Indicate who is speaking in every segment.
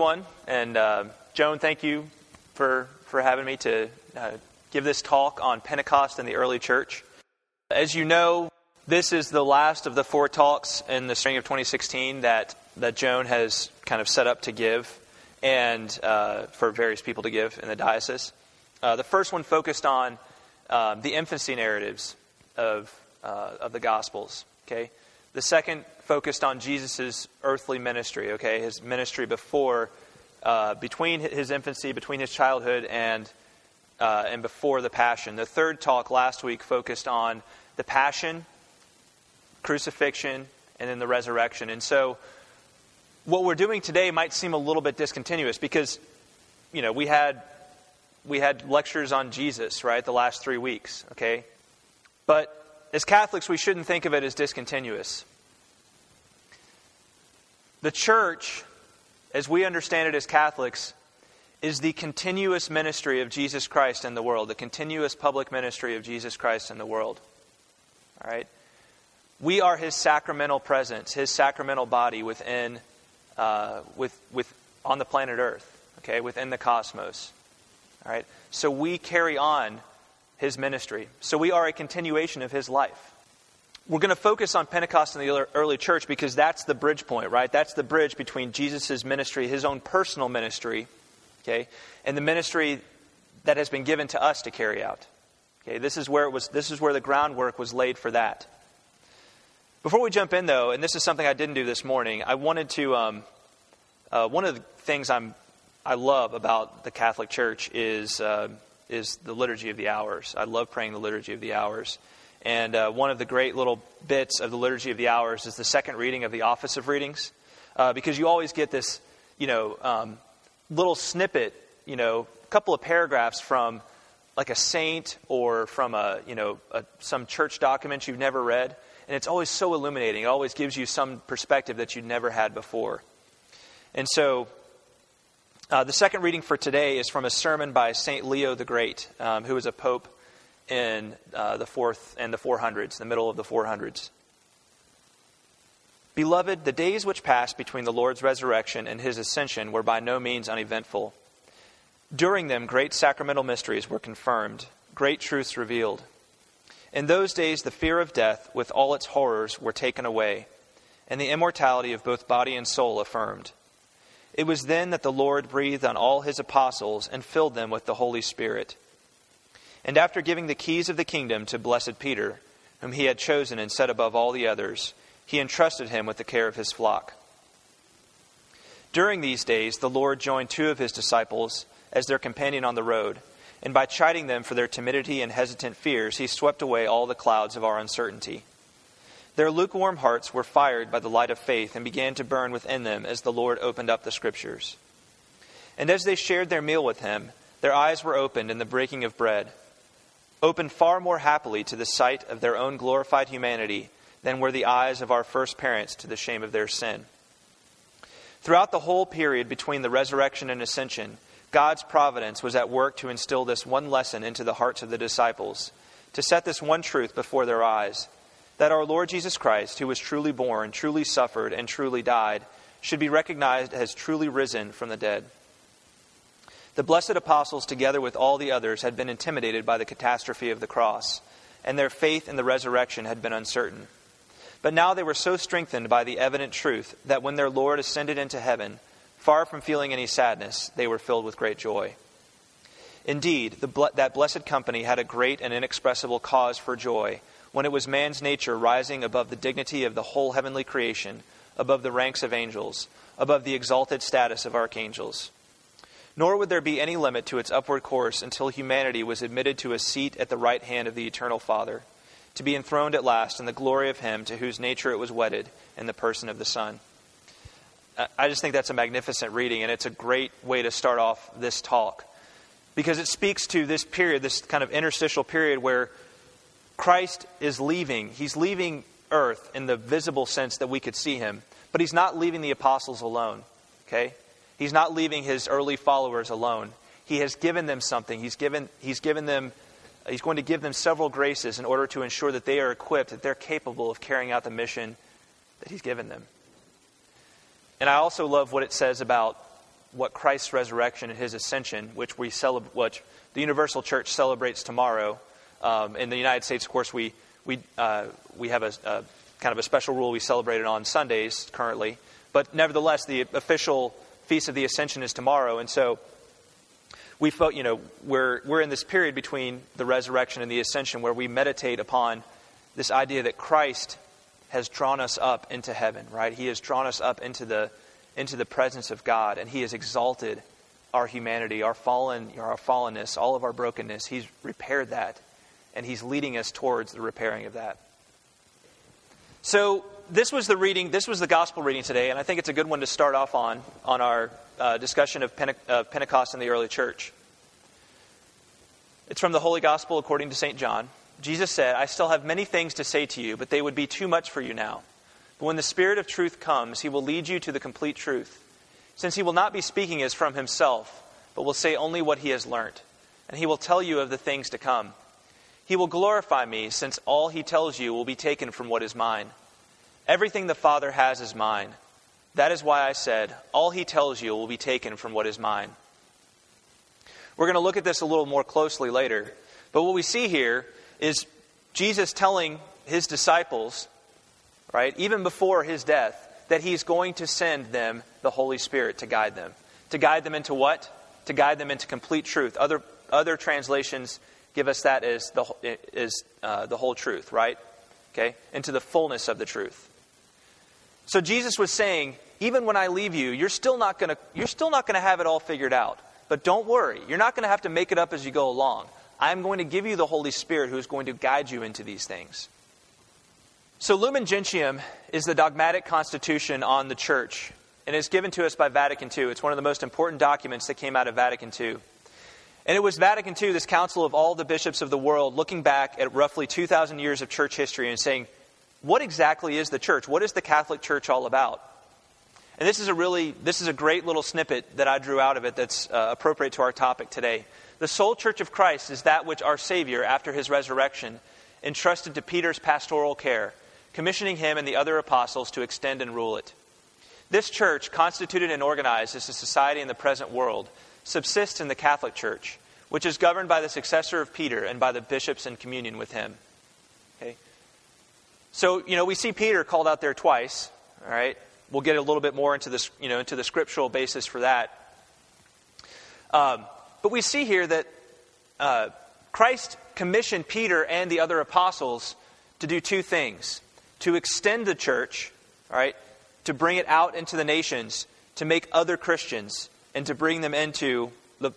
Speaker 1: everyone. And Joan, thank you for having me to give this talk on Pentecost in the early church. As you know, this is the last of the 4 talks in the spring of 2016 that Joan has kind of set up to give and for various people to give in the diocese. The first one focused on the infancy narratives of the Gospels. Okay, the second focused on Jesus' earthly ministry. Okay, his ministry between his infancy, between his childhood, and before the Passion. The third talk last week focused on the Passion, crucifixion, and then the resurrection. And so, what we're doing today might seem a little bit discontinuous because, you know, we had lectures on Jesus, right, the last 3 weeks. Okay, but as Catholics, we shouldn't think of it as discontinuous. The church, as we understand it as Catholics, is the continuous ministry of Jesus Christ in the world, the continuous public ministry of Jesus Christ in the world. All right? We are His sacramental presence, His sacramental body within, on the planet Earth, okay, within the cosmos. All right? So we carry on His ministry. So we are a continuation of His life. We're going to focus on Pentecost in the early church because that's the bridge point, right? That's the bridge between Jesus' ministry, His own personal ministry, okay, and the ministry that has been given to us to carry out. Okay, this is where the groundwork was laid for that. Before we jump in, though, and this is something I didn't do this morning, I wanted to. One of the things I love about the Catholic Church is the Liturgy of the Hours. I love praying the Liturgy of the Hours. And one of the great little bits of the Liturgy of the Hours is the second reading of the Office of Readings. Because you always get this, little snippet, a couple of paragraphs from like a saint or from some church document you've never read. And it's always so illuminating. It always gives you some perspective that you'd never had before. And so the second reading for today is from a sermon by St. Leo the Great, who was a pope in the 400s, the middle of the 400s. Beloved, the days which passed between the Lord's resurrection and His ascension were by no means uneventful. During them, great sacramental mysteries were confirmed, great truths revealed. In those days, the fear of death, with all its horrors, were taken away, and the immortality of both body and soul affirmed. It was then that the Lord breathed on all His apostles and filled them with the Holy Spirit. And after giving the keys of the kingdom to blessed Peter, whom He had chosen and set above all the others, He entrusted him with the care of His flock. During these days, the Lord joined 2 of His disciples as their companion on the road, and by chiding them for their timidity and hesitant fears, He swept away all the clouds of our uncertainty. Their lukewarm hearts were fired by the light of faith and began to burn within them as the Lord opened up the Scriptures. And as they shared their meal with Him, their eyes were opened in the breaking of bread, opened far more happily to the sight of their own glorified humanity than were the eyes of our first parents to the shame of their sin. Throughout the whole period between the resurrection and ascension, God's providence was at work to instill this one lesson into the hearts of the disciples, to set this one truth before their eyes, that our Lord Jesus Christ, who was truly born, truly suffered, and truly died, should be recognized as truly risen from the dead. The blessed apostles, together with all the others, had been intimidated by the catastrophe of the cross, and their faith in the resurrection had been uncertain. But now they were so strengthened by the evident truth that when their Lord ascended into heaven, far from feeling any sadness, they were filled with great joy. Indeed, that blessed company had a great and inexpressible cause for joy when it was man's nature rising above the dignity of the whole heavenly creation, above the ranks of angels, above the exalted status of archangels. Nor would there be any limit to its upward course until humanity was admitted to a seat at the right hand of the eternal Father, to be enthroned at last in the glory of Him to whose nature it was wedded in the person of the Son. I just think that's a magnificent reading, and it's a great way to start off this talk, because it speaks to this period, this kind of interstitial period where Christ is leaving. He's leaving earth in the visible sense that we could see Him, but He's not leaving the apostles alone, okay? He's not leaving His early followers alone. He has given them something. He's going to give them several graces in order to ensure that they are equipped, that they're capable of carrying out the mission that He's given them. And I also love what it says about what Christ's resurrection and his ascension, which which the Universal Church celebrates tomorrow. In the United States, of course, we have a kind of a special rule. We celebrate it on Sundays currently, but nevertheless, the official Feast of the Ascension is tomorrow, and so we're in this period between the resurrection and the ascension where we meditate upon this idea that Christ has drawn us up into heaven, right? He has drawn us up into the presence of God, and he has exalted our humanity, our fallenness, all of our brokenness. He's repaired that, and he's leading us towards the repairing of that. So this was the gospel reading today, and I think it's a good one to start off on our discussion of Pentecost in the early church. It's from the Holy Gospel according to St. John. Jesus said, "I still have many things to say to you, but they would be too much for you now. But when the Spirit of truth comes, he will lead you to the complete truth. Since he will not be speaking as from himself, but will say only what he has learnt, and he will tell you of the things to come. He will glorify me, since all he tells you will be taken from what is mine. Everything the Father has is mine. That is why I said, all he tells you will be taken from what is mine." We're going to look at this a little more closely later. But what we see here is Jesus telling his disciples, right, even before his death, that he's going to send them the Holy Spirit to guide them. To guide them into what? To guide them into complete truth. Other translations give us that as the whole truth, right? Okay, into the fullness of the truth. So Jesus was saying, even when I leave you, you're still not going to have it all figured out. But don't worry, you're not going to have to make it up as you go along. I'm going to give you the Holy Spirit who is going to guide you into these things. So Lumen Gentium is the dogmatic constitution on the church, and it's given to us by Vatican II. It's one of the most important documents that came out of Vatican II. And it was Vatican II, this council of all the bishops of the world, looking back at roughly 2,000 years of church history and saying, what exactly is the church? What is the Catholic Church all about? And this is a great little snippet that I drew out of it that's appropriate to our topic today. The sole Church of Christ is that which our Savior, after his resurrection, entrusted to Peter's pastoral care, commissioning him and the other apostles to extend and rule it. This church, constituted and organized as a society in the present world, subsists in the Catholic Church, which is governed by the successor of Peter and by the bishops in communion with him. Okay? So, we see Peter called out there twice, all right? We'll get a little bit more into this, into the scriptural basis for that. But we see here that Christ commissioned Peter and the other apostles to do two things: to extend the church, all right, to bring it out into the nations, to make other Christians, and to bring them into the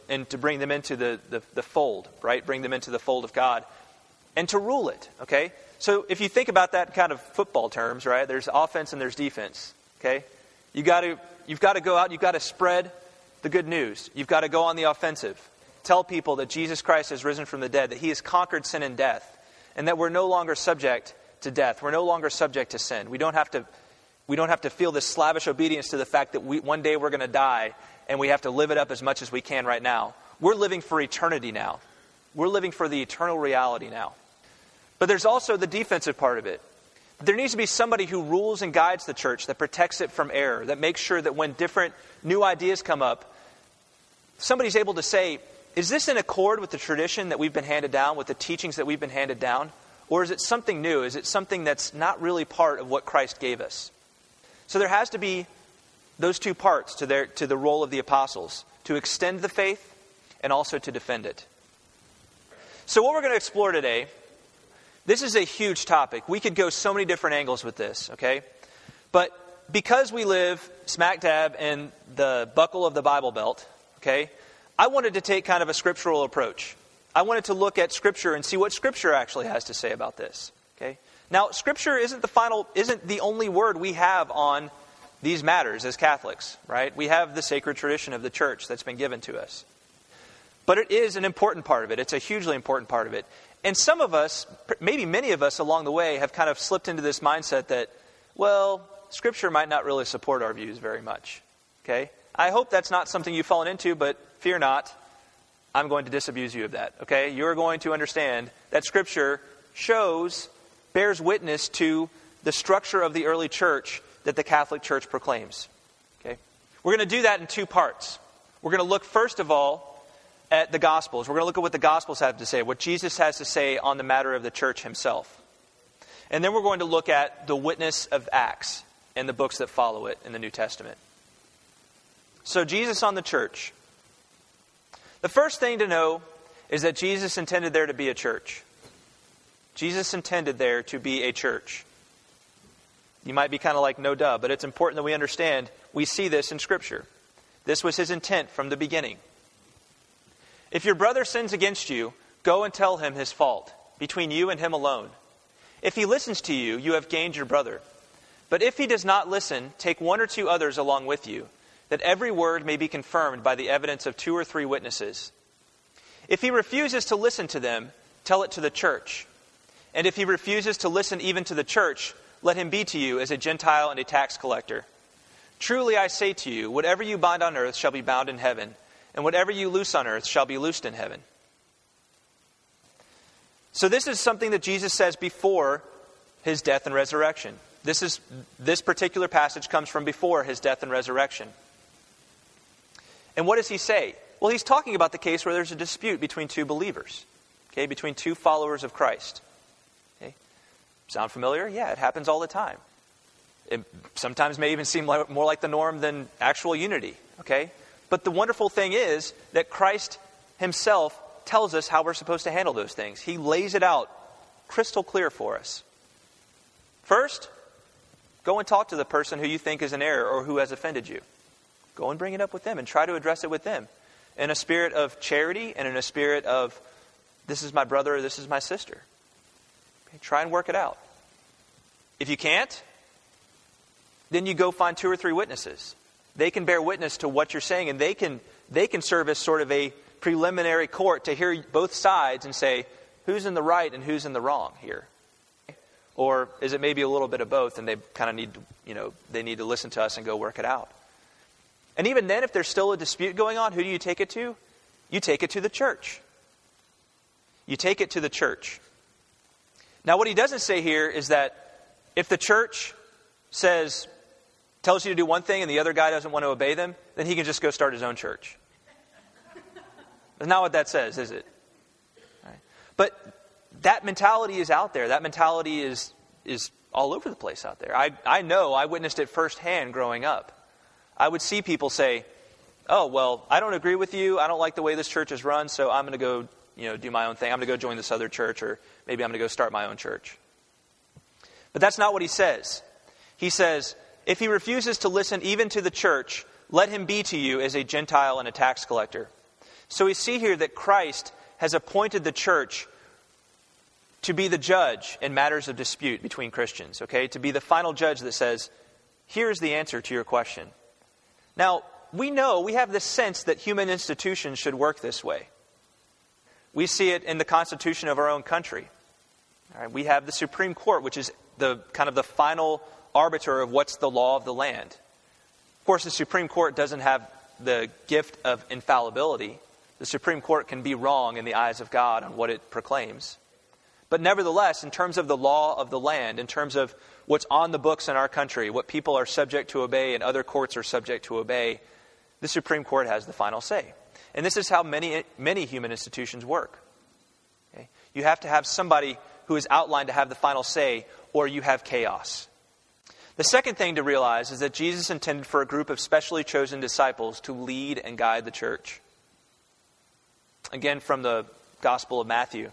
Speaker 1: fold, right? Bring them into the fold of God, and to rule it. Okay, so if you think about that in kind of football terms, right? There's offense and there's defense. Okay, you've got to go out. You've got to spread the good news. You've got to go on the offensive. Tell people that Jesus Christ has risen from the dead, that he has conquered sin and death, and that we're no longer subject to death. We're no longer subject to sin. We don't have to feel this slavish obedience to the fact that one day we're going to die, and we have to live it up as much as we can right now. We're living for eternity now. We're living for the eternal reality now. But there's also the defensive part of it. There needs to be somebody who rules and guides the church, that protects it from error, that makes sure that when different new ideas come up, somebody's able to say, is this in accord with the tradition that we've been handed down, with the teachings that we've been handed down? Or is it something new? Is it something that's not really part of what Christ gave us? So there has to be those two parts to the role of the apostles, to extend the faith and also to defend it. So what we're going to explore today, this is a huge topic. We could go so many different angles with this, okay? But because we live smack dab in the buckle of the Bible Belt, okay, I wanted to take kind of a scriptural approach. I wanted to look at Scripture and see what Scripture actually has to say about this, okay? Now, Scripture isn't the only word we have on these matters as Catholics, right? We have the sacred tradition of the church that's been given to us. But it is an important part of it. It's a hugely important part of it. And some of us, maybe many of us along the way, have kind of slipped into this mindset that, well, Scripture might not really support our views very much. Okay? I hope that's not something you've fallen into, but fear not. I'm going to disabuse you of that. Okay? You're going to understand that Scripture bears witness to the structure of the early church that the Catholic Church proclaims. Okay? We're going to do that in two parts. we're going to look first of all at the Gospels. We're going to look at what the Gospels have to say, what Jesus has to say on the matter of the church himself. And then we're going to look at the witness of Acts and the books that follow it in the New Testament. So Jesus on the church. The first thing to know is that Jesus intended there to be a church. Jesus intended there to be a church. You might be kind of like, no duh, but it's important that we understand we see this in Scripture. This was his intent from the beginning. If your brother sins against you, go and tell him his fault, between you and him alone. If he listens to you, you have gained your brother. But if he does not listen, take 1 or 2 others along with you, that every word may be confirmed by the evidence of 2 or 3 witnesses. If he refuses to listen to them, tell it to the church. And if he refuses to listen even to the church, let him be to you as a Gentile and a tax collector. Truly I say to you, whatever you bind on earth shall be bound in heaven, and whatever you loose on earth shall be loosed in heaven. So this is something that Jesus says before his death and resurrection. This particular passage comes from before his death and resurrection. And what does he say? Well, he's talking about the case where there's a dispute between 2 believers, between 2 followers of Christ. Sound familiar? Yeah, it happens all the time. It sometimes may even seem more like the norm than actual unity. But the wonderful thing is that Christ himself tells us how we're supposed to handle those things. He lays it out crystal clear for us. First, go and talk to the person who you think is in error or who has offended you. Go and bring it up with them and try to address it with them in a spirit of charity and in a spirit of, this is my brother or this is my sister. Try and work it out. If you can't, then you go find 2 or 3 witnesses. They can bear witness to what you're saying, and they can serve as sort of a preliminary court to hear both sides and say, who's in the right and who's in the wrong here? Or is it maybe a little bit of both, and they kind of need to, they need to listen to us and go work it out? And even then, if there's still a dispute going on, who do you take it to? You take it to the church. You take it to the church. Now, what he doesn't say here is that if the church tells you to do one thing and the other guy doesn't want to obey them, then he can just go start his own church. That's not what that says, is it? Right. But that mentality is out there. That mentality is all over the place out there. I know, I witnessed it firsthand growing up. I would see people say, oh, well, I don't agree with you. I don't like the way this church is run, so I'm going to go do my own thing. I'm going to go join this other church, or maybe I'm going to go start my own church. But that's not what he says. He says, if he refuses to listen even to the church, let him be to you as a Gentile and a tax collector. So we see here that Christ has appointed the church to be the judge in matters of dispute between Christians, to be the final judge that says, here's the answer to your question. Now, we have this sense that human institutions should work this way. We see it in the Constitution of our own country. All right, we have the Supreme Court, which is the kind of the final arbiter of what's the law of the land. Of course, the Supreme Court doesn't have the gift of infallibility. The Supreme Court can be wrong in the eyes of God on what it proclaims. But nevertheless, in terms of the law of the land, in terms of what's on the books in our country, what people are subject to obey and other courts are subject to obey, the Supreme Court has the final say. And this is how many human institutions work. You have to have somebody who is outlined to have the final say, or you have chaos. The second thing to realize is that Jesus intended for a group of specially chosen disciples to lead and guide the church. Again, from the Gospel of Matthew.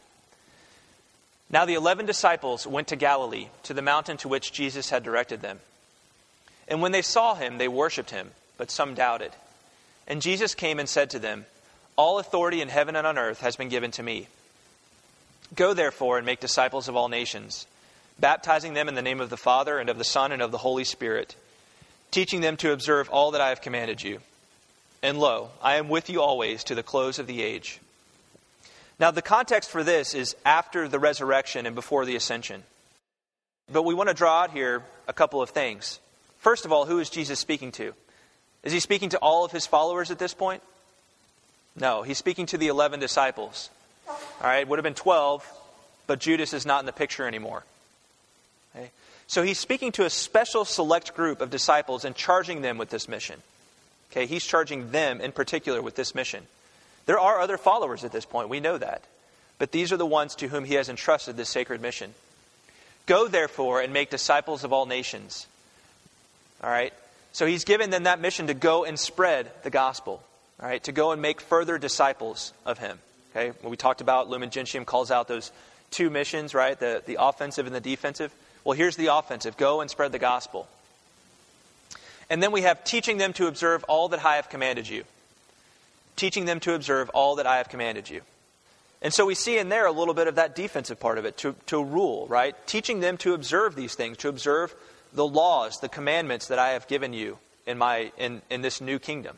Speaker 1: Now the 11 disciples went to Galilee, to the mountain to which Jesus had directed them. And when they saw him, they worshipped him, but some doubted. And Jesus came and said to them, all authority in heaven and on earth has been given to me. Go therefore and make disciples of all nations, baptizing them in the name of the Father and of the Son and of the Holy Spirit, teaching them to observe all that I have commanded you. And lo, I am with you always to the close of the age. Now the context for this is after the resurrection and before the ascension. But we want to draw out here a couple of things. First of all, who is Jesus speaking to? Is he speaking to all of his followers at this point? No, he's speaking to the 11 disciples. All right, it would have been 12, but Judas is not in the picture anymore. So he's speaking to a special select group of disciples and charging them with this mission. Okay, he's charging them in particular with this mission. There are other followers at this point, we know that. But these are the ones to whom he has entrusted this sacred mission. Go, therefore, and make disciples of all nations. All right? So he's given them that mission to go and spread the gospel. All right? To go and make further disciples of him. Okay? When we talked about, Lumen Gentium calls out those two missions, right? The offensive and the defensive. Well, here's the offensive. Go and spread the gospel. And then we have teaching them to observe all that I have commanded you. Teaching them to observe all that I have commanded you. And so we see in there a little bit of that defensive part of it, to rule, right? Teaching them to observe these things, to observe the laws, the commandments that I have given you in this new kingdom.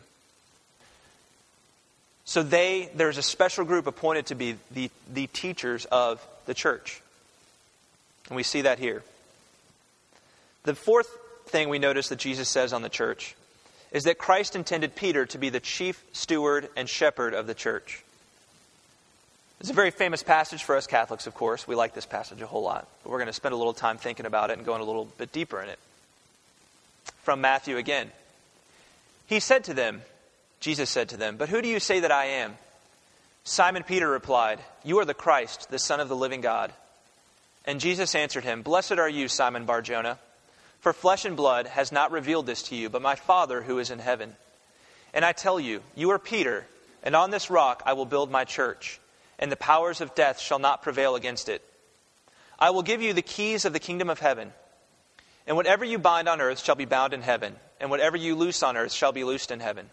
Speaker 1: So there's a special group appointed to be the teachers of the church. And we see that here. The fourth thing we notice that Jesus says on the church is that Christ intended Peter to be the chief steward and shepherd of the church. It's a very famous passage for us Catholics, of course. We like this passage a whole lot. But we're going to spend a little time thinking about it and going a little bit deeper in it. From Matthew again. Jesus said to them, "But who do you say that I am?" Simon Peter replied, "You are the Christ, the Son of the living God." And Jesus answered him, "Blessed are you, Simon Bar-Jonah, for flesh and blood has not revealed this to you, but my Father who is in heaven. And I tell you, you are Peter, and on this rock I will build my church, and the powers of death shall not prevail against it. I will give you the keys of the kingdom of heaven. And whatever you bind on earth shall be bound in heaven, and whatever you loose on earth shall be loosed in heaven."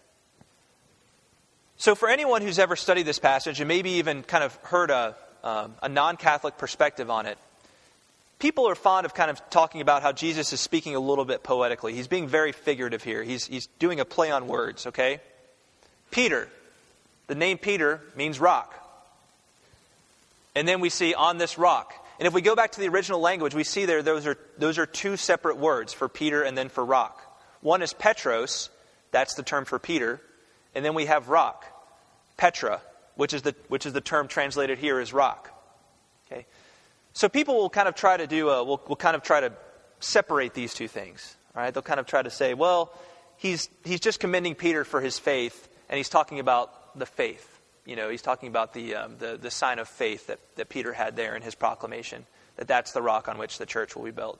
Speaker 1: So for anyone who's ever studied this passage, and maybe even kind of heard a non-Catholic perspective on it, people are fond of kind of talking about how Jesus is speaking a little bit poetically. He's being very figurative here. He's doing a play on words, okay? Peter. The name Peter means rock. And then we see on this rock. And if we go back to the original language, we see there those are two separate words for Peter and then for rock. One is Petros, that's the term for Peter, and then we have rock, Petra, which is the term translated here as rock. Okay, so people will kind of try to will kind of try to separate these two things. All right, they'll kind of try to say, well, he's just commending Peter for his faith, and he's talking about the faith. You know, he's talking about the sign of faith that Peter had there in his proclamation, that's the rock on which the church will be built.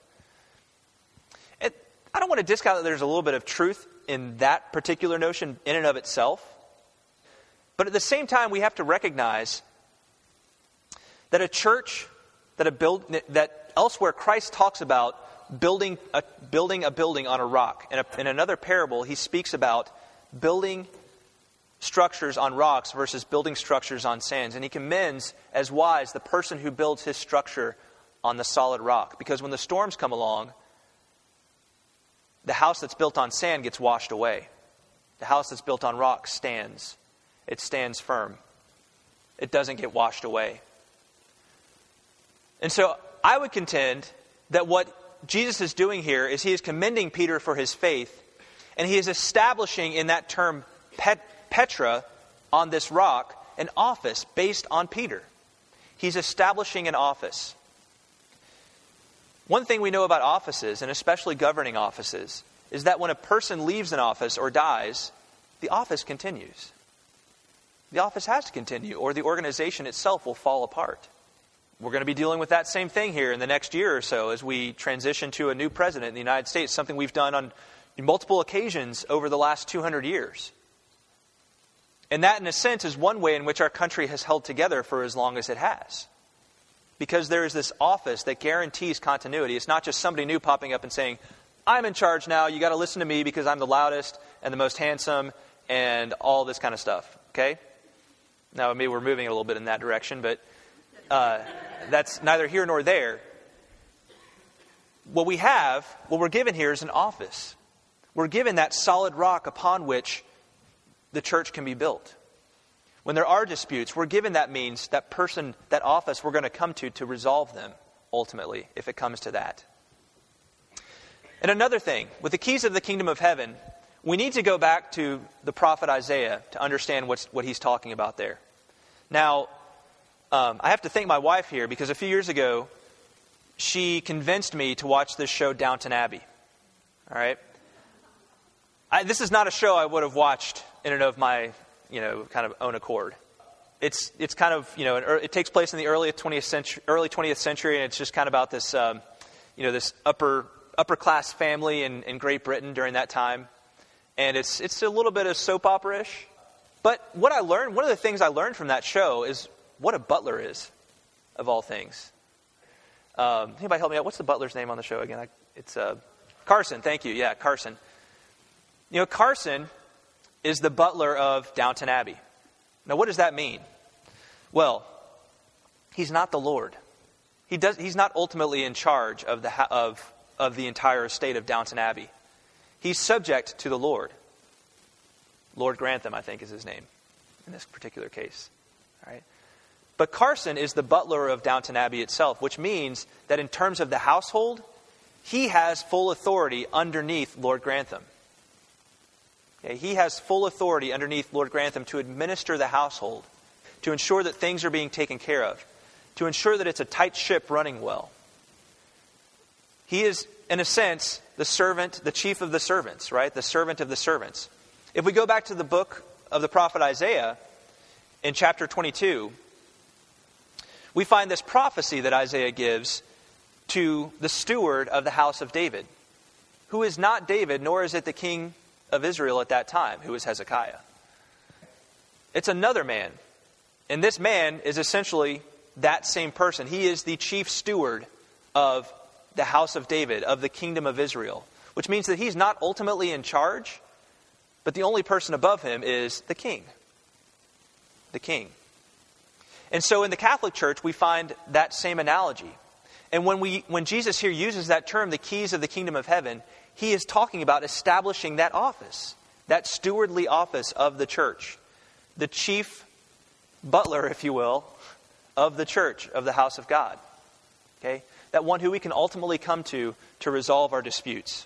Speaker 1: I don't want to discount that there's a little bit of truth in that particular notion in and of itself. But at the same time, we have to recognize that a church, that elsewhere Christ talks about building a building on a rock. In another parable, he speaks about building structures on rocks versus building structures on sands. And he commends as wise the person who builds his structure on the solid rock. Because when the storms come along, the house that's built on sand gets washed away. The house that's built on rock stands. It stands firm. It doesn't get washed away. And so I would contend that what Jesus is doing here is he is commending Peter for his faith, and he is establishing in that term Petra, on this rock, an office based on Peter. He's establishing an office. One thing we know about offices, and especially governing offices, is that when a person leaves an office or dies, the office continues. The office has to continue, or the organization itself will fall apart. We're going to be dealing with that same thing here in the next year or so as we transition to a new president in the United States, something we've done on multiple occasions over the last 200 years. And that, in a sense, is one way in which our country has held together for as long as it has. Because there is this office that guarantees continuity. It's not just somebody new popping up and saying, I'm in charge now, you got to listen to me because I'm the loudest and the most handsome and all this kind of stuff. Okay? Now, maybe we're moving a little bit in that direction, but that's neither here nor there. What we're given here is an office. We're given that solid rock upon which the church can be built. When there are disputes, we're given that means, that person, that office we're going to come to resolve them, ultimately, if it comes to that. And another thing, with the keys of the kingdom of heaven, we need to go back to the prophet Isaiah to understand what he's talking about there. Now, I have to thank my wife here, because a few years ago, she convinced me to watch this show, Downton Abbey. All right? This is not a show I would have watched in and of my, kind of own accord. It's kind of, it takes place in the early 20th century, and it's just kind of about this, this upper class family in Great Britain during that time. And it's a little bit of soap opera-ish. But one of the things I learned from that show is what a butler is, of all things. Anybody help me out? What's the butler's name on the show again? It's Carson. Thank you. Yeah, Carson. Carson is the butler of Downton Abbey. Now, what does that mean? Well, he's not the Lord. He's not ultimately in charge of the entire estate of Downton Abbey. He's subject to the Lord. Lord Grantham, I think, is his name in this particular case. All right. But Carson is the butler of Downton Abbey itself, which means that in terms of the household, he has full authority underneath Lord Grantham. Okay, he has full authority underneath Lord Grantham to administer the household, to ensure that things are being taken care of, to ensure that it's a tight ship running well. He is, in a sense, the servant, the chief of the servants, right? The servant of the servants. If we go back to the book of the prophet Isaiah, in chapter 22, we find this prophecy that Isaiah gives to the steward of the house of David, who is not David, nor is it the king of Israel at that time, who is Hezekiah. It's another man. And this man is essentially that same person. He is the chief steward of the house of David, of the kingdom of Israel, which means that he's not ultimately in charge, but the only person above him is the king. The king. And so in the Catholic Church, we find that same analogy. And when Jesus here uses that term, the keys of the kingdom of heaven, he is talking about establishing that office, that stewardly office of the church, the chief butler, if you will, of the church, of the house of God. Okay? That one who we can ultimately come to resolve our disputes.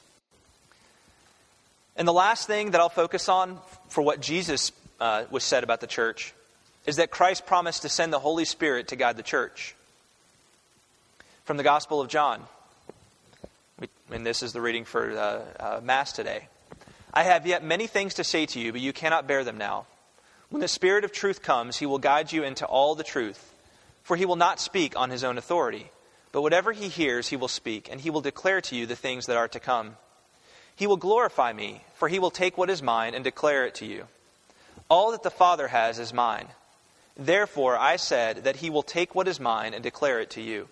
Speaker 1: And the last thing that I'll focus on for what Jesus was said about the church is that Christ promised to send the Holy Spirit to guide the church. From the Gospel of John. And this is the reading for Mass today. I have yet many things to say to you, but you cannot bear them now. When the Spirit of truth comes, he will guide you into all the truth. For he will not speak on his own authority, but whatever he hears he will speak, and he will declare to you the things that are to come. He will glorify me, for he will take what is mine and declare it to you. All that the Father has is mine. Therefore I said that he will take what is mine and declare it to you.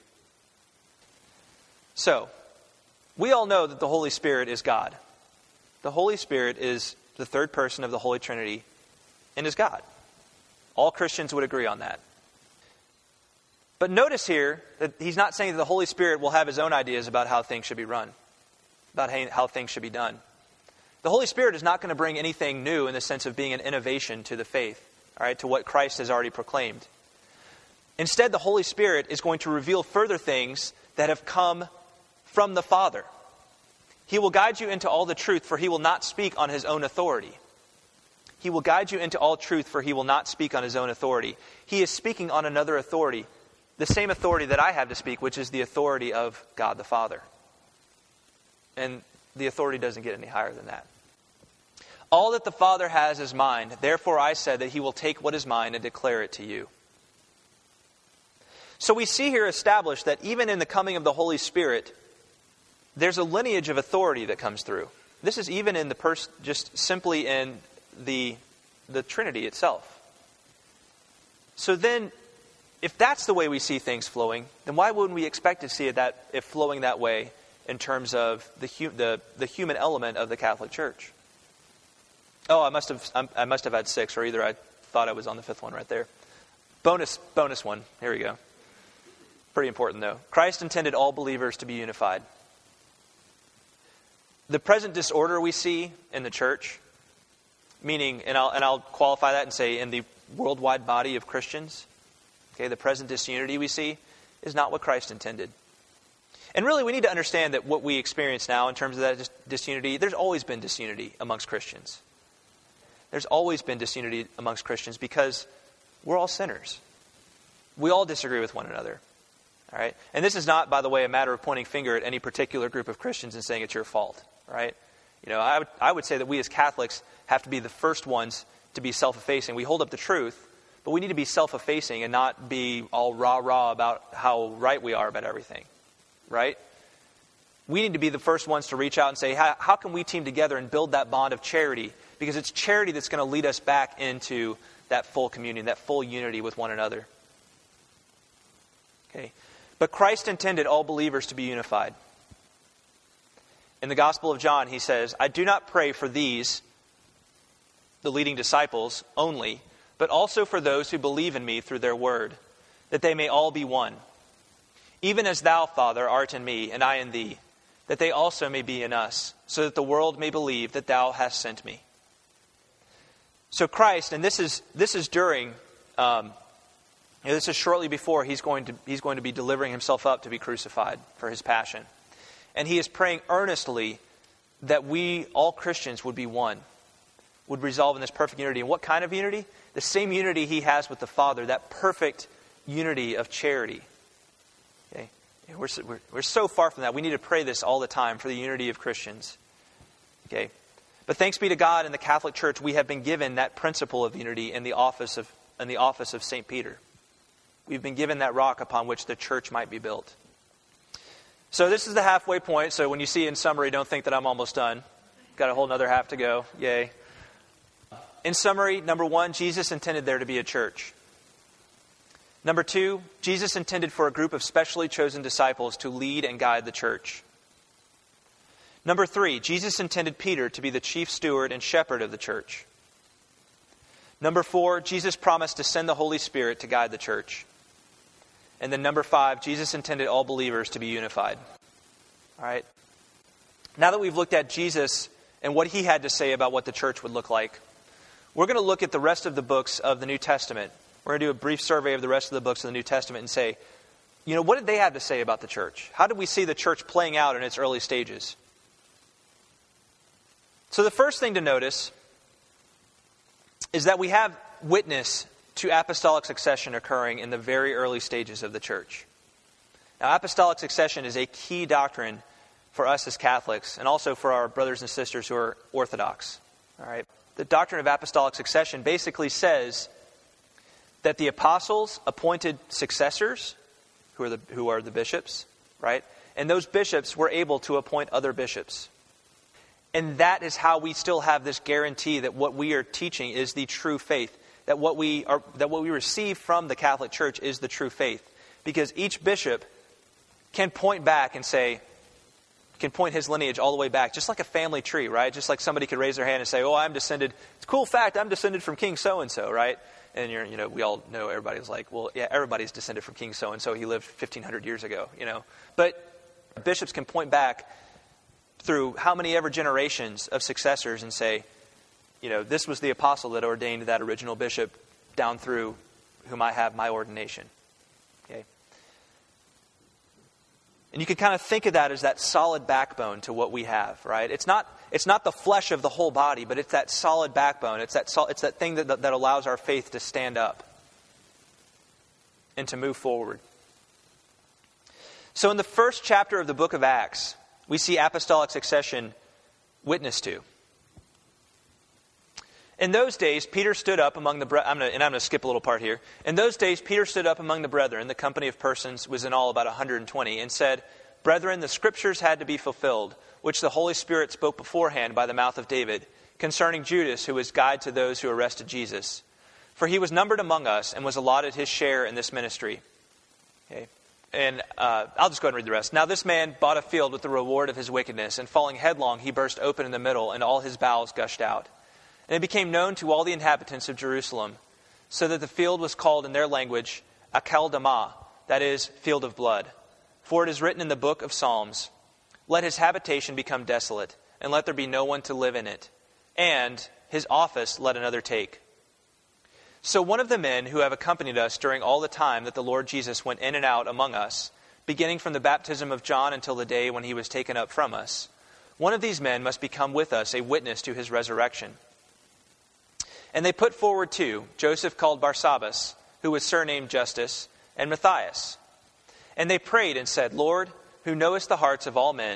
Speaker 1: So, we all know that the Holy Spirit is God. The Holy Spirit is the third person of the Holy Trinity and is God. All Christians would agree on that. But notice here that he's not saying that the Holy Spirit will have his own ideas about how things should be run, about how things should be done. The Holy Spirit is not going to bring anything new in the sense of being an innovation to the faith, all right, to what Christ has already proclaimed. Instead, the Holy Spirit is going to reveal further things that have come from the Father. He will guide you into all the truth, for he will not speak on his own authority. He will guide you into all truth, for he will not speak on his own authority. He is speaking on another authority, the same authority that I have to speak, which is the authority of God the Father. And the authority doesn't get any higher than that. All that the Father has is mine. Therefore I said that he will take what is mine and declare it to you. So we see here established that even in the coming of the Holy Spirit, there's a lineage of authority that comes through. This is even in just simply in the Trinity itself. So then, if that's the way we see things flowing, then why wouldn't we expect to see it flowing that way in terms of the human element of the Catholic Church? Oh, I must have had 6, or either I thought I was on the 5th one right there. Bonus one. Here we go. Pretty important though. Christ intended all believers to be unified. The present disorder we see in the church, meaning, and I'll qualify that and say in the worldwide body of Christians, okay, the present disunity we see is not what Christ intended. And really we need to understand that what we experience now in terms of that disunity, there's always been disunity amongst Christians. There's always been disunity amongst Christians because we're all sinners. We all disagree with one another. All right? And this is not, by the way, a matter of pointing finger at any particular group of Christians and saying it's your fault. Right? I would say that we as Catholics have to be the first ones to be self-effacing. We hold up the truth, but we need to be self-effacing and not be all rah-rah about how right we are about everything, right? We need to be the first ones to reach out and say, how can we team together and build that bond of charity? Because it's charity that's going to lead us back into that full communion, that full unity with one another. Okay. But Christ intended all believers to be unified. In the Gospel of John, he says, I do not pray for these, the leading disciples, only, but also for those who believe in me through their word, that they may all be one. Even as thou, Father, art in me, and I in thee, that they also may be in us, so that the world may believe that thou hast sent me. So Christ, and this is during, this is shortly before he's going to be delivering himself up to be crucified for his passion. And he is praying earnestly that we, all Christians, would be one, would resolve in this perfect unity. And what kind of unity? The same unity he has with the Father, that perfect unity of charity. Okay? We're so far from that. We need to pray this all the time for the unity of Christians. Okay? But thanks be to God, in the Catholic Church, we have been given that principle of unity in the office of St. Peter. We've been given that rock upon which the church might be built. So this is the halfway point. So when you see in summary, don't think that I'm almost done. Got a whole another half to go. Yay. In summary, number 1, Jesus intended there to be a church. Number 2, Jesus intended for a group of specially chosen disciples to lead and guide the church. Number 3, Jesus intended Peter to be the chief steward and shepherd of the church. Number 4, Jesus promised to send the Holy Spirit to guide the church. And then number 5, Jesus intended all believers to be unified. All right. Now that we've looked at Jesus and what he had to say about what the church would look like, we're going to look at the rest of the books of the New Testament. We're going to do a brief survey of the rest of the books of the New Testament and say, what did they have to say about the church? How did we see the church playing out in its early stages? So the first thing to notice is that we have witness to apostolic succession occurring in the very early stages of the church. Now, apostolic succession is a key doctrine for us as Catholics and also for our brothers and sisters who are Orthodox. All right. The doctrine of apostolic succession basically says that the apostles appointed successors, who are the bishops, right? And those bishops were able to appoint other bishops. And that is how we still have this guarantee that what we are teaching is the true faith. That what we receive from the Catholic Church is the true faith. Because each bishop can point back and can point his lineage all the way back, just like a family tree, right? Just like somebody could raise their hand and say, I'm descended, it's a cool fact, I'm descended from King so-and-so, right? And we all know, everybody's like, well, yeah, everybody's descended from King so-and-so, he lived 1,500 years ago, But bishops can point back through how many ever generations of successors and say, this was the apostle that ordained that original bishop down through whom I have my ordination. Okay? And you can kind of think of that as that solid backbone to what we have, right? It's not the flesh of the whole body, but it's that solid backbone. It's that thing that allows our faith to stand up and to move forward. So in the first chapter of the book of Acts, we see apostolic succession witnessed to. In those days, Peter stood up among the brethren, and I'm going to skip a little part here. In those days, Peter stood up among the brethren, the company of persons was in all about 120, and said, Brethren, the scriptures had to be fulfilled, which the Holy Spirit spoke beforehand by the mouth of David, concerning Judas, who was guide to those who arrested Jesus. For he was numbered among us, and was allotted his share in this ministry. Okay. And I'll just go ahead and read the rest. Now this man bought a field with the reward of his wickedness, and falling headlong, he burst open in the middle, and all his bowels gushed out. And it became known to all the inhabitants of Jerusalem, so that the field was called in their language Akeldama, that is, field of blood. For it is written in the book of Psalms, Let his habitation become desolate, and let there be no one to live in it. And his office let another take. So one of the men who have accompanied us during all the time that the Lord Jesus went in and out among us, beginning from the baptism of John until the day when he was taken up from us, one of these men must become with us a witness to his resurrection. And they put forward two, Joseph called Barsabbas, who was surnamed Justus, and Matthias. And they prayed and said, Lord, who knowest the hearts of all men,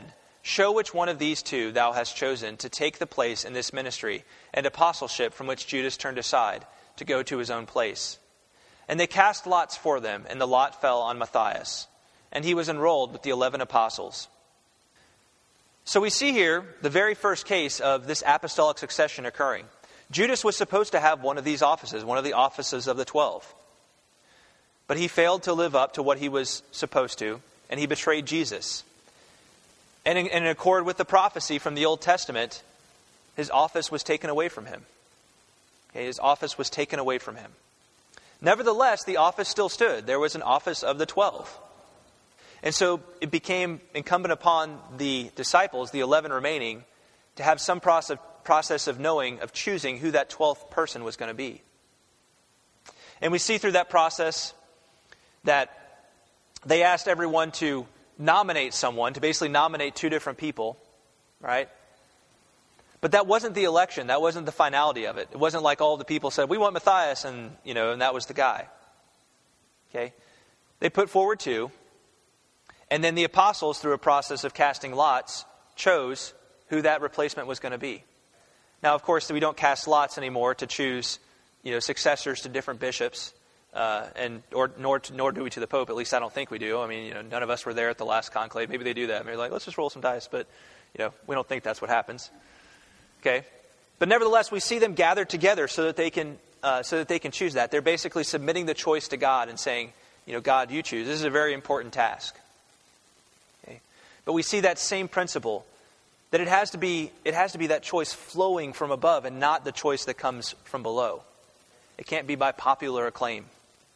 Speaker 1: show which one of these two thou hast chosen to take the place in this ministry and apostleship from which Judas turned aside to go to his own place. And they cast lots for them, and the lot fell on Matthias, and he was enrolled with the 11 apostles. So we see here the very first case of this apostolic succession occurring. Judas was supposed to have one of these offices, one of the offices of the 12. But he failed to live up to what he was supposed to, and he betrayed Jesus. And in accord with the prophecy from the Old Testament, his office was taken away from him. Okay, his office was taken away from him. Nevertheless, the office still stood. There was an office of the 12. And so it became incumbent upon the disciples, the 11 remaining, to have some process of knowing, of choosing who that 12th person was going to be. And we see through that process that they asked everyone to nominate someone, to basically nominate two different people, right? But that wasn't the election. That wasn't the finality of it. It wasn't like all the people said, we want Matthias, and that was the guy. Okay? They put forward two, and then the apostles, through a process of casting lots, chose who that replacement was going to be. Now, of course, we don't cast lots anymore to choose, successors to different bishops, nor do we to the Pope. At least I don't think we do. I mean, none of us were there at the last conclave. Maybe they do that. Maybe let's just roll some dice. But, we don't think that's what happens. Okay, but nevertheless, we see them gathered together so that they can choose that. They're basically submitting the choice to God and saying, God, you choose. This is a very important task. Okay, but we see that same principle, that it has to be that choice flowing from above and not the choice that comes from below. It can't be by popular acclaim.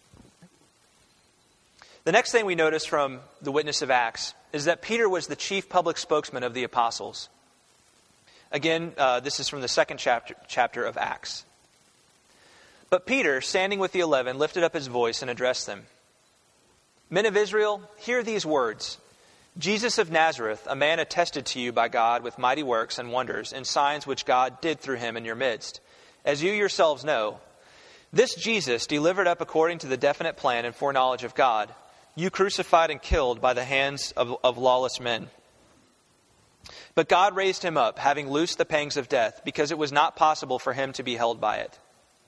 Speaker 1: The next thing we notice from the witness of Acts is that Peter was the chief public spokesman of the apostles. Again, this is from the second chapter of Acts. But Peter, standing with the 11, lifted up his voice and addressed them. Men of Israel, hear these words. Jesus of Nazareth, a man attested to you by God with mighty works and wonders and signs which God did through him in your midst, as you yourselves know. This Jesus, delivered up according to the definite plan and foreknowledge of God, you crucified and killed by the hands of lawless men. But God raised him up, having loosed the pangs of death, because it was not possible for him to be held by it.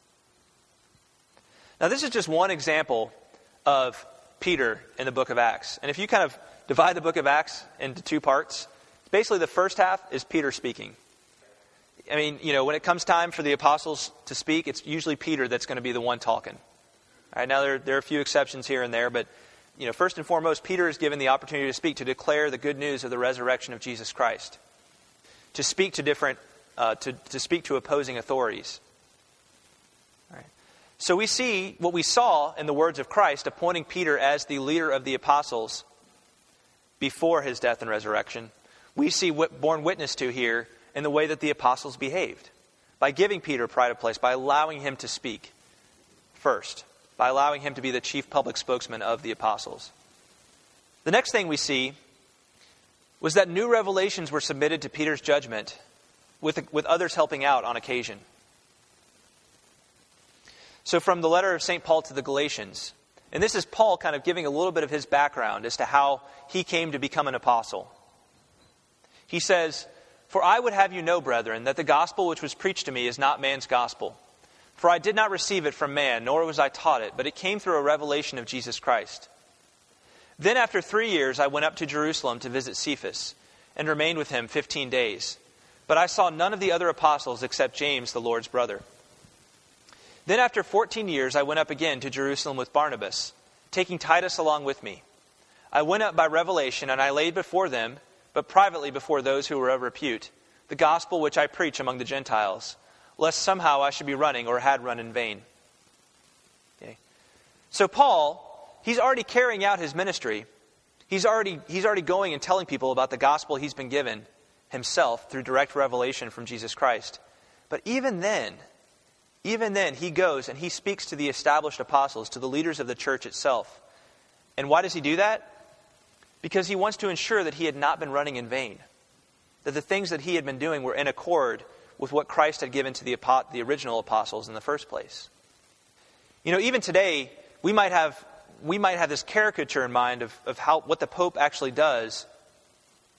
Speaker 1: Now, this is just one example of Peter in the book of Acts. And if you kind of divide the book of Acts into two parts, basically the first half is Peter speaking. I mean, when it comes time for the apostles to speak, it's usually Peter that's going to be the one talking. All right, now, there are a few exceptions here and there, but first and foremost, Peter is given the opportunity to speak, to declare the good news of the resurrection of Jesus Christ, to speak to different, to speak to opposing authorities. All right. So we see what we saw in the words of Christ, appointing Peter as the leader of the apostles before his death and resurrection. We see what borne witness to here in the way that the apostles behaved, by giving Peter pride of place, by allowing him to speak first, by allowing him to be the chief public spokesman of the apostles. The next thing we see was that new revelations were submitted to Peter's judgment, with others helping out on occasion. So from the letter of St. Paul to the Galatians, and this is Paul kind of giving a little bit of his background as to how he came to become an apostle. He says, "For I would have you know, brethren, that the gospel which was preached to me is not man's gospel. For I did not receive it from man, nor was I taught it, but it came through a revelation of Jesus Christ. Then after 3 years I went up to Jerusalem to visit Cephas, and remained with him 15 days. But I saw none of the other apostles except James, the Lord's brother. Then after 14 years I went up again to Jerusalem with Barnabas, taking Titus along with me. I went up by revelation, and I laid before them, but privately before those who were of repute, the gospel which I preach among the Gentiles, lest somehow I should be running or had run in vain." Okay. So Paul, he's already carrying out his ministry. He's already going and telling people about the gospel he's been given himself through direct revelation from Jesus Christ. But even then, he goes and he speaks to the established apostles, to the leaders of the church itself. And why does he do that? Because he wants to ensure that he had not been running in vain, that the things that he had been doing were in accord with what Christ had given to the original apostles in the first place. Even today, we might have this caricature in mind of what the Pope actually does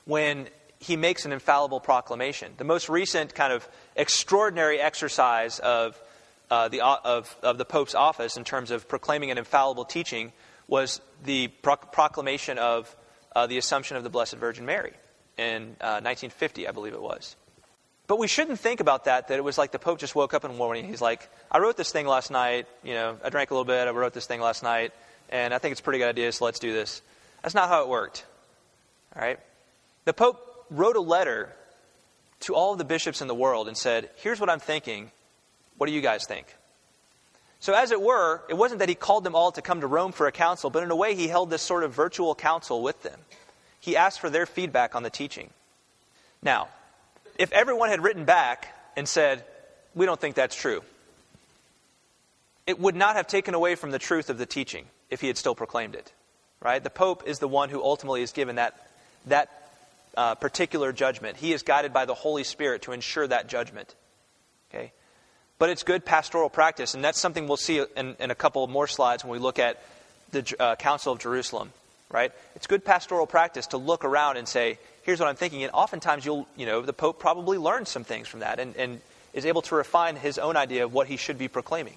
Speaker 1: when he makes an infallible proclamation. The most recent kind of extraordinary exercise of the Pope's office in terms of proclaiming an infallible teaching was the proclamation of the Assumption of the Blessed Virgin Mary in 1950, I believe it was. But we shouldn't think about that it was like the Pope just woke up in the morning. He's like, I wrote this thing last night. I drank a little bit. I wrote this thing last night. And I think it's a pretty good idea, so let's do this. That's not how it worked. All right? The Pope wrote a letter to all of the bishops in the world and said, here's what I'm thinking. What do you guys think? So as it were, it wasn't that he called them all to come to Rome for a council, but in a way he held this sort of virtual council with them. He asked for their feedback on the teaching. Now, if everyone had written back and said, we don't think that's true, it would not have taken away from the truth of the teaching if he had still proclaimed it. Right? The Pope is the one who ultimately is given that particular judgment. He is guided by the Holy Spirit to ensure that judgment. Okay? But it's good pastoral practice, and that's something we'll see in a couple more slides when we look at the Council of Jerusalem. Right? It's good pastoral practice to look around and say, here's what I'm thinking. And oftentimes the Pope probably learns some things from that and is able to refine his own idea of what he should be proclaiming.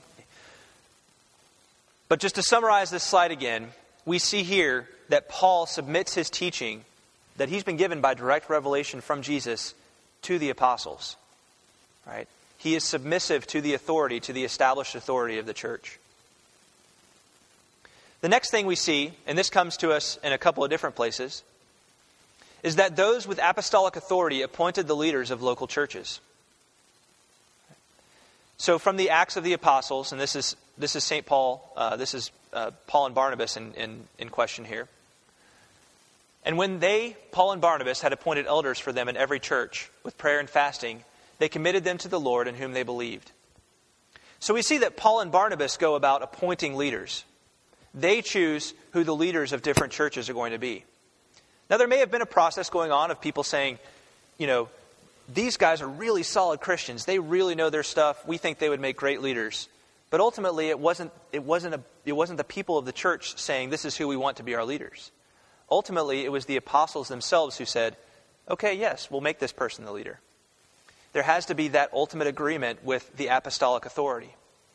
Speaker 1: But just to summarize this slide again, we see here that Paul submits his teaching that he's been given by direct revelation from Jesus to the apostles. Right? He is submissive to the authority, to the established authority of the church. The next thing we see, and this comes to us in a couple of different places, is that those with apostolic authority appointed the leaders of local churches. So from the Acts of the Apostles, and this is St. Paul, this is Paul and Barnabas in question here. And when Paul and Barnabas, had appointed elders for them in every church with prayer and fasting, they committed them to the Lord in whom they believed. So we see that Paul and Barnabas go about appointing leaders. They choose who the leaders of different churches are going to be. Now, there may have been a process going on of people saying, these guys are really solid Christians. They really know their stuff. We think they would make great leaders. But ultimately, it wasn't the people of the church saying, this is who we want to be our leaders. Ultimately, it was the apostles themselves who said, okay, yes, we'll make this person the leader. There has to be that ultimate agreement with the apostolic authority.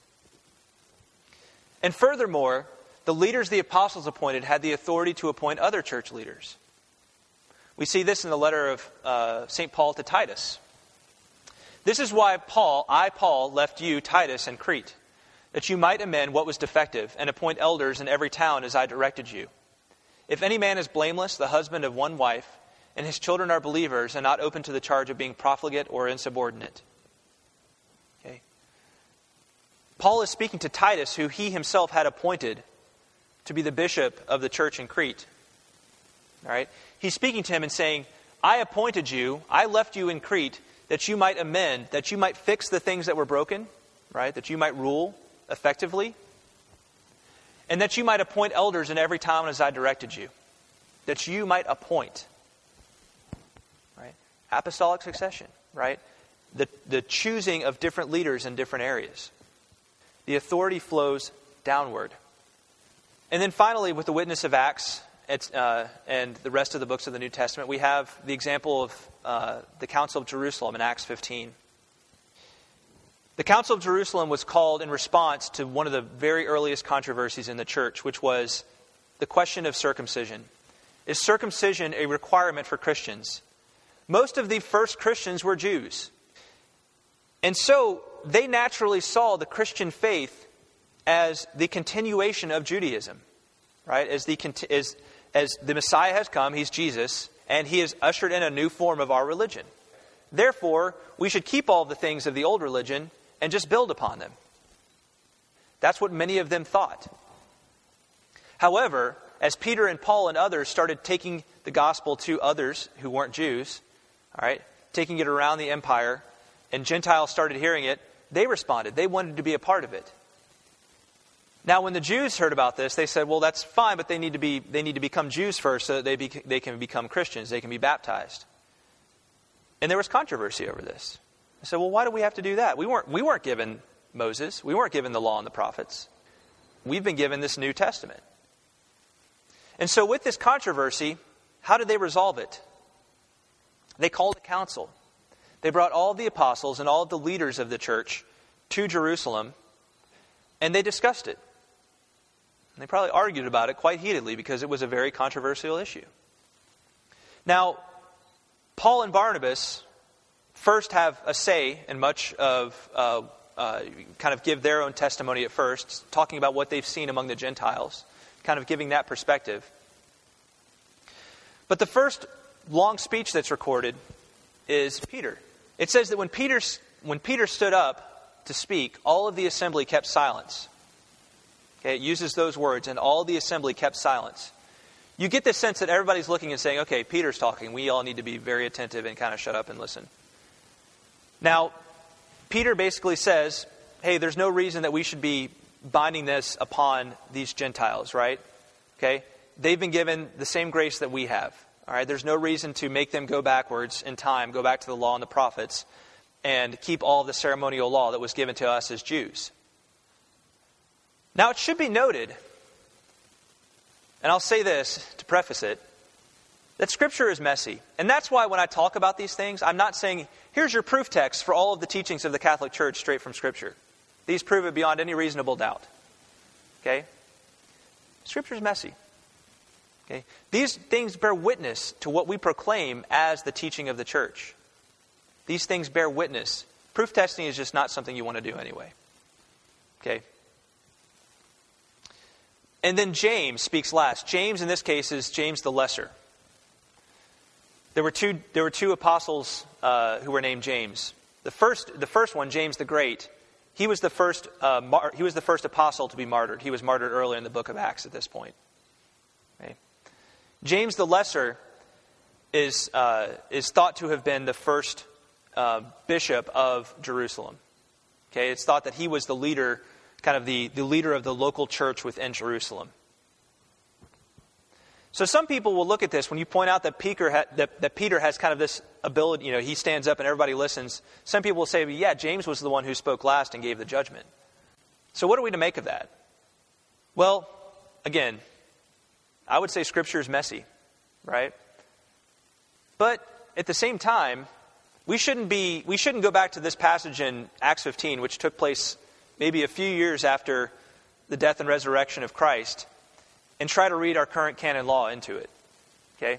Speaker 1: And furthermore, the leaders the apostles appointed had the authority to appoint other church leaders. We see this in the letter of St. Paul to Titus. This is why Paul, left you, Titus, in Crete, that you might amend what was defective and appoint elders in every town as I directed you. If any man is blameless, the husband of one wife, and his children are believers and not open to the charge of being profligate or insubordinate. Okay. Paul is speaking to Titus, who he himself had appointed to be the bishop of the church in Crete. All right? He's speaking to him and saying, I appointed you, I left you in Crete, that you might amend, that you might fix the things that were broken, right? That you might rule effectively, and that you might appoint elders in every town as I directed you. That you might appoint. Right? Apostolic succession, right? The choosing of different leaders in different areas. The authority flows downward. And then finally, with the witness of Acts and the rest of the books of the New Testament, we have the example of the Council of Jerusalem in Acts 15. The Council of Jerusalem was called in response to one of the very earliest controversies in the church, which was the question of circumcision. Is circumcision a requirement for Christians? Most of the first Christians were Jews. And so they naturally saw the Christian faith as the continuation of Judaism, right? As the Messiah has come, he's Jesus, and he has ushered in a new form of our religion. Therefore, we should keep all the things of the old religion and just build upon them. That's what many of them thought. However, as Peter and Paul and others started taking the gospel to others who weren't Jews, all right, taking it around the empire, and Gentiles started hearing it, they responded. They wanted to be a part of it. Now, when the Jews heard about this, they said, well, that's fine, but they need to become Jews first so that they can become Christians. They can be baptized. And there was controversy over this. I said, well, why do we have to do that? We weren't given Moses. We weren't given the law and the prophets. We've been given this New Testament. And so with this controversy, how did they resolve it? they called a council. They brought all the apostles and all of the leaders of the church to Jerusalem, and they discussed it. And they probably argued about it quite heatedly because it was a very controversial issue. Now, Paul and Barnabas first have a say in much of, kind of give their own testimony at first, talking about what they've seen among the Gentiles, kind of giving that perspective. But the first long speech that's recorded is Peter. It says that when Peter stood up to speak, all of the assembly kept silence. Okay, it uses those words, and all the assembly kept silence. You get this sense that everybody's looking and saying, okay, Peter's talking. We all need to be very attentive and kind of shut up and listen. Now, Peter basically says, hey, there's no reason that we should be binding this upon these Gentiles, right? Okay? They've been given the same grace that we have. All right? There's no reason to make them go backwards in time, go back to the law and the prophets, and keep all of the ceremonial law that was given to us as Jews. Now, it should be noted, and I'll say this to preface it, that Scripture is messy. And that's why when I talk about these things, I'm not saying, here's your proof text for all of the teachings of the Catholic Church straight from Scripture. These prove it beyond any reasonable doubt. Okay? Scripture is messy. Okay? These things bear witness to what we proclaim as the teaching of the Church. These things bear witness. Proof testing is just not something you want to do anyway. Okay? And then James speaks last. James, in this case, is James the Lesser. There were two apostles who were named James. The first one, James the Great, he was the first apostle to be martyred. He was martyred earlier in the book of Acts at this point. Okay. James the Lesser is thought to have been the first bishop of Jerusalem. Okay, it's thought that he was the leader, kind of the leader of the local church within Jerusalem. So some people will look at this when you point out that Peter has kind of this ability, he stands up and everybody listens. Some people will say, yeah, James was the one who spoke last and gave the judgment. So what are we to make of that? Well, again, I would say Scripture is messy, right? But at the same time, we shouldn't go back to this passage in Acts 15, which took place maybe a few years after the death and resurrection of Christ, and try to read our current canon law into it. Okay?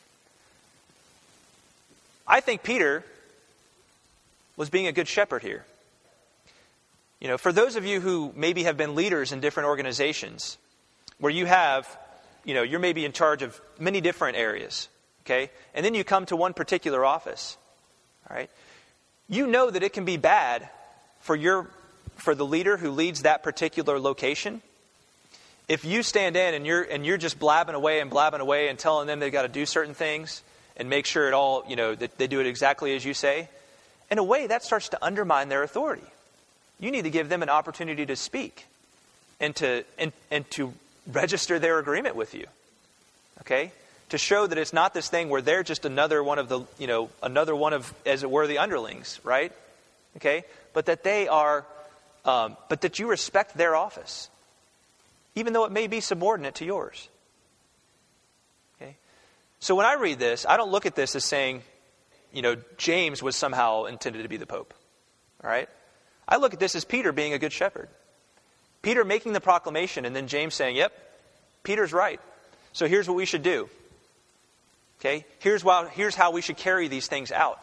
Speaker 1: I think Peter was being a good shepherd here. For those of you who maybe have been leaders in different organizations, where you have, you're maybe in charge of many different areas, okay? And then you come to one particular office, all right? You know that it can be bad for the leader who leads that particular location. If you stand in and you're just blabbing away and telling them they've got to do certain things and make sure it all, that they do it exactly as you say, in a way that starts to undermine their authority. You need to give them an opportunity to speak and to register their agreement with you. Okay? To show that it's not this thing where they're just another one of the, another one of, as it were, the underlings, right? Okay? But that they are, but that you respect their office, even though it may be subordinate to yours. Okay? So when I read this, I don't look at this as saying, James was somehow intended to be the Pope. All right? I look at this as Peter being a good shepherd. Peter making the proclamation and then James saying, yep, Peter's right. So here's what we should do. Okay? Here's how we should carry these things out.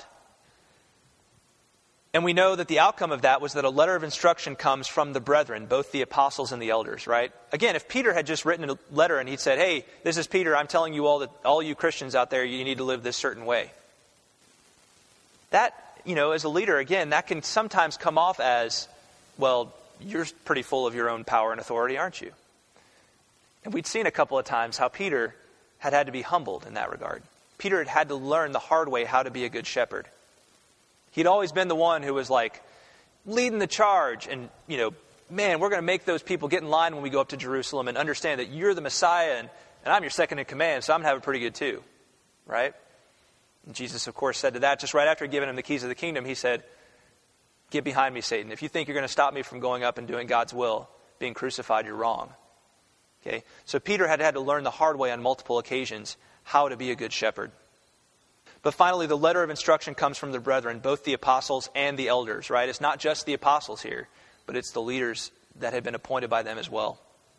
Speaker 1: And we know that the outcome of that was that a letter of instruction comes from the brethren, both the apostles and the elders, right? Again, if Peter had just written a letter and he'd said, hey, this is Peter, I'm telling you all you Christians out there, you need to live this certain way. That, as a leader, again, that can sometimes come off as, well, you're pretty full of your own power and authority, aren't you? And we'd seen a couple of times how Peter had to be humbled in that regard. Peter had to learn the hard way how to be a good shepherd. He'd always been the one who was like leading the charge and, man, we're going to make those people get in line when we go up to Jerusalem and understand that you're the Messiah and I'm your second in command, so I'm going to have it pretty good too, right? And Jesus, of course, said to that, just right after giving him the keys of the kingdom, he said, get behind me, Satan. If you think you're going to stop me from going up and doing God's will, being crucified, you're wrong. Okay? So Peter had to learn the hard way on multiple occasions how to be a good shepherd. But finally, the letter of instruction comes from the brethren, both the apostles and the elders, right? It's not just the apostles here, but it's the leaders that had been appointed by them as well.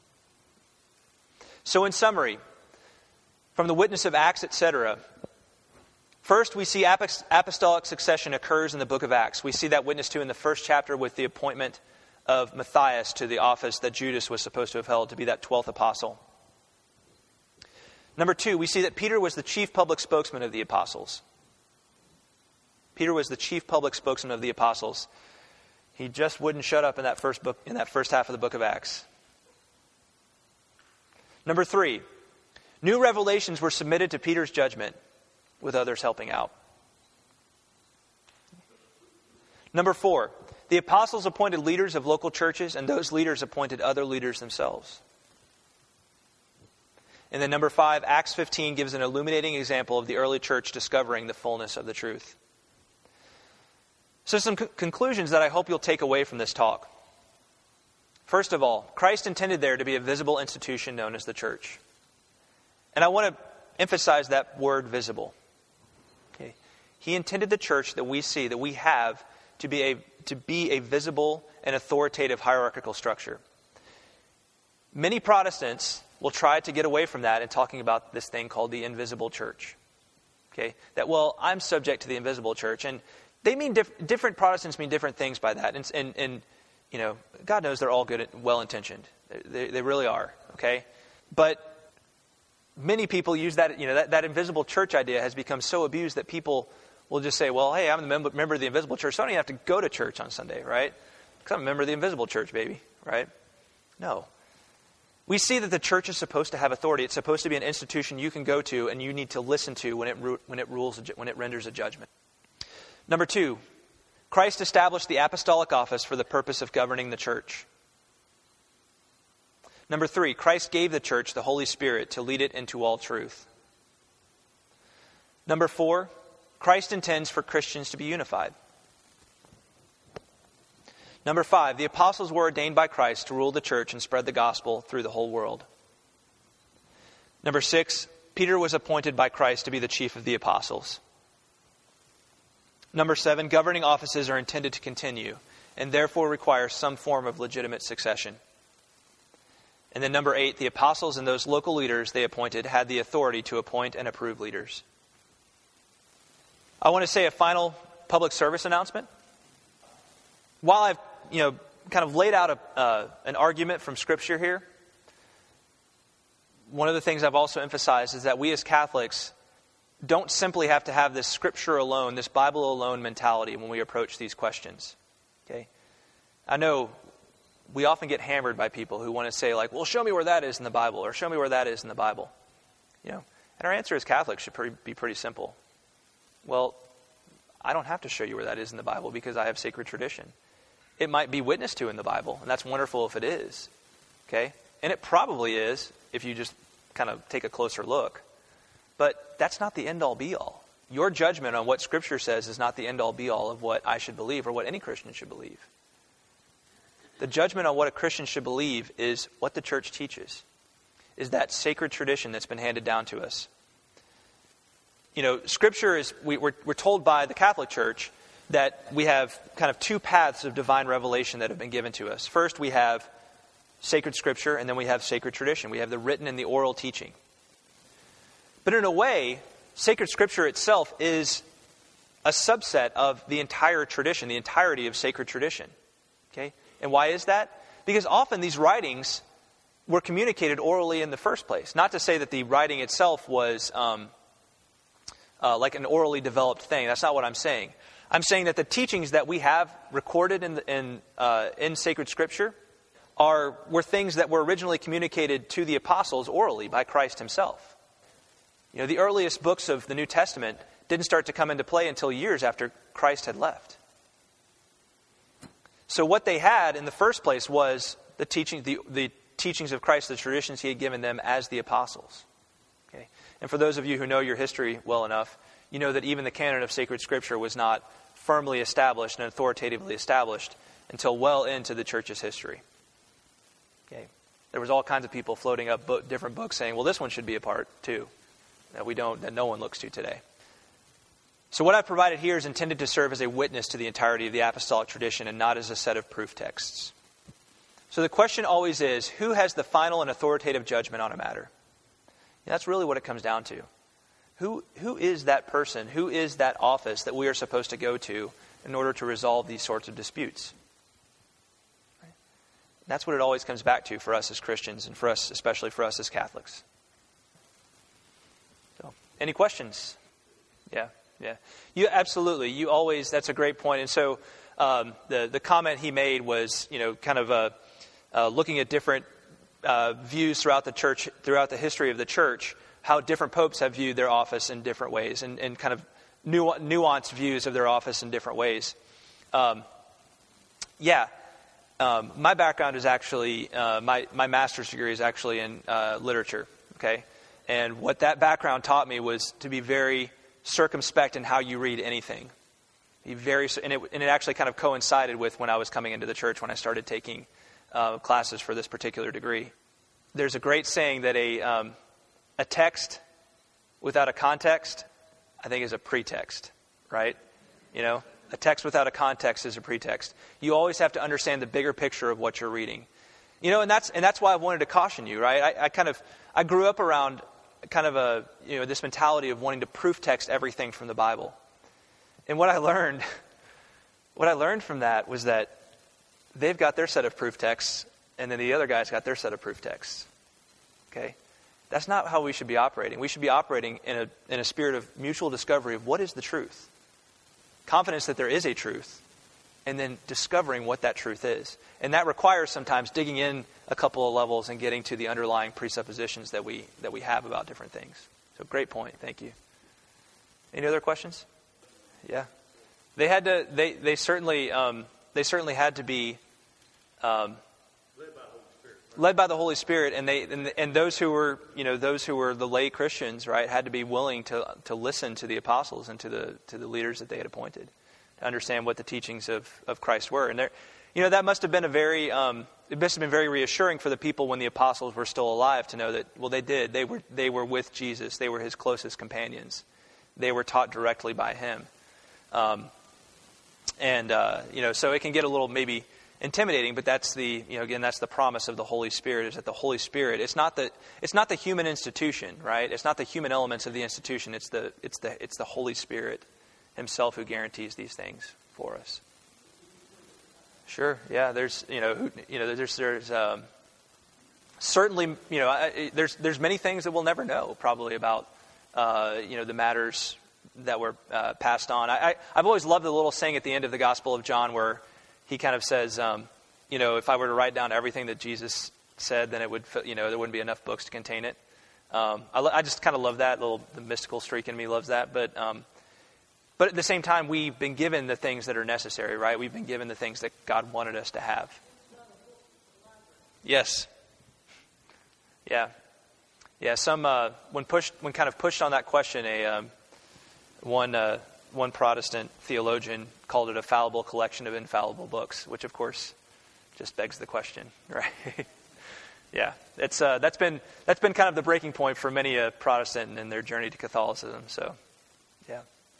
Speaker 1: So in summary, from the witness of Acts, etc., first we see apostolic succession occurs in the book of Acts. We see that witnessed to in the first chapter with the appointment of Matthias to the office that Judas was supposed to have held to be that 12th apostle. Number 2, we see that Peter was the chief public spokesman of the apostles. Peter was the chief public spokesman of the apostles. He just wouldn't shut up in that first half of the book of Acts. Number 3, new revelations were submitted to Peter's judgment, with others helping out. Number 4, the apostles appointed leaders of local churches, and those leaders appointed other leaders themselves. And then number 5, Acts 15 gives an illuminating example of the early church discovering the fullness of the truth. So some conclusions that I hope you'll take away from this talk. First of all, Christ intended there to be a visible institution known as the church. And I want to emphasize that word visible. Okay. He intended the church that we see, that we have, to be a visible and authoritative hierarchical structure. Many Protestants will try to get away from that in talking about this thing called the invisible church. Okay, that, well, I'm subject to the invisible church. And they mean different Protestants mean different things by that. And you know, God knows they're all good, well-intentioned. They really are, okay? But many people use that, you know, that invisible church idea has become so abused that people will just say, well, hey, I'm a member of the invisible church, so I don't even have to go to church on Sunday, right? Because I'm a member of the invisible church, baby, right? No. We see that the church is supposed to have authority. It's supposed to be an institution you can go to and you need to listen to when it renders a judgment. Number 2, Christ established the apostolic office for the purpose of governing the church. Number 3, Christ gave the church the Holy Spirit to lead it into all truth. Number 4, Christ intends for Christians to be unified. Number 5, the apostles were ordained by Christ to rule the church and spread the gospel through the whole world. Number 6, Peter was appointed by Christ to be the chief of the apostles. Number 7, governing offices are intended to continue and therefore require some form of legitimate succession. And then number 8, the apostles and those local leaders they appointed had the authority to appoint and approve leaders. I want to say a final public service announcement. While I've kind of laid out an argument from Scripture here, one of the things I've also emphasized is that we as Catholics don't simply have to have this Scripture alone, this Bible alone mentality when we approach these questions. Okay, I know we often get hammered by people who want to say, like, well, show me where that is in the Bible, or show me where that is in the Bible. You know, and our answer as Catholics should be pretty simple. Well, I don't have to show you where that is in the Bible because I have sacred tradition. It might be witnessed to in the Bible, and that's wonderful if it is. Okay? And it probably is if you just kind of take a closer look. But that's not the end-all, be-all. Your judgment on what Scripture says is not the end-all, be-all of what I should believe or what any Christian should believe. The judgment on what a Christian should believe is what the church teaches, is that sacred tradition that's been handed down to us. You know, Scripture is, we're told by the Catholic Church that we have kind of two paths of divine revelation that have been given to us. First, we have sacred Scripture, and then we have sacred tradition. We have the written and the oral teaching. But in a way, sacred Scripture itself is a subset of the entire tradition, the entirety of sacred tradition. Okay? And why is that? Because often these writings were communicated orally in the first place. Not to say that the writing itself was like an orally developed thing. That's not what I'm saying. I'm saying that the teachings that we have recorded in sacred Scripture were things that were originally communicated to the apostles orally by Christ himself. You know, the earliest books of the New Testament didn't start to come into play until years after Christ had left. So what they had in the first place was the teachings of Christ, the traditions he had given them as the apostles. Okay? And for those of you who know your history well enough, you know that even the canon of sacred Scripture was not firmly established and authoritatively established until well into the church's history. Okay? There was all kinds of people floating up different books saying, well, this one should be a part too, that no one looks to today. So what I've provided here is intended to serve as a witness to the entirety of the apostolic tradition and not as a set of proof texts. So the question always is, who has the final and authoritative judgment on a matter? And that's really what it comes down to. Who is that person? Who is that office that we are supposed to go to in order to resolve these sorts of disputes? Right? That's what it always comes back to for us as Christians and for us, especially for us as Catholics. So, any questions? Yeah. You absolutely. You always. That's a great point. And so the comment he made was, kind of looking at different views throughout the church, throughout the history of the church, how different popes have viewed their office in different ways, and kind of nuanced views of their office in different ways. My background is actually my master's degree is actually in literature. Okay, and what that background taught me was to be very circumspect in how you read anything. And it actually kind of coincided with when I was coming into the church, when I started taking classes for this particular degree. There's a great saying that a text without a context, I think, is a pretext, right? A text without a context is a pretext. You always have to understand the bigger picture of what you're reading. And that's why I wanted to caution you, right? I grew up around kind of this mentality of wanting to proof text everything from the Bible. And what I learned from that was that they've got their set of proof texts, and then the other guy's got their set of proof texts. Okay? That's not how we should be operating. We should be operating in a spirit of mutual discovery of what is the truth. Confidence that there is a truth, and then discovering what that truth is. And that requires sometimes digging in a couple of levels and getting to the underlying presuppositions that we have about different things. So great point. Thank you. Any other questions? Yeah. They had to. They certainly had to be led by the Holy Spirit, and those who were the lay Christians, right, had to be willing to listen to the apostles and to the leaders that they had appointed, to understand what the teachings of Christ were. And that must have been very reassuring for the people when the apostles were still alive to know that, well, they were with Jesus, they were his closest companions, they were taught directly by him, so it can get a little maybe intimidating, but that's that's the promise of the Holy Spirit, is that the Holy Spirit, it's not the human institution, right? It's not the human elements of the institution. It's the Holy Spirit himself who guarantees these things for us. Sure. Yeah. There's certainly there's many things that we'll never know probably about the matters that were passed on. I've always loved the little saying at the end of the Gospel of John where he kind of says, if I were to write down everything that Jesus said, then it would, there wouldn't be enough books to contain it. I just kind of love that. The mystical streak in me loves that. But at the same time, we've been given the things that are necessary, right? We've been given the things that God wanted us to have. Yes. Yeah. Yeah. When kind of pushed on that question, one Protestant theologian called it a fallible collection of infallible books, which of course just begs the question, right? Yeah, that's been kind of the breaking point for many a Protestant in their journey to Catholicism. So, yeah,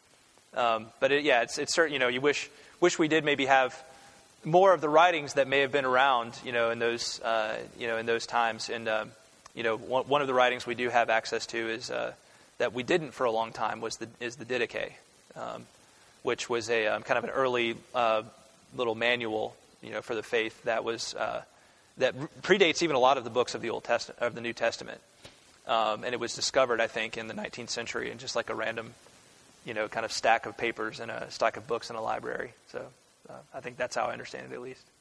Speaker 1: it's certain. You wish we did maybe have more of the writings that may have been around, in those times. And one of the writings we do have access to is that we didn't for a long time is the Didache, which was a kind of an early little manual, for the faith that was that predates even a lot of the books of the the New Testament, and it was discovered, I think, in the 19th century, in just like a random, kind of stack of papers and a stack of books in a library. So I think that's how I understand it, at least.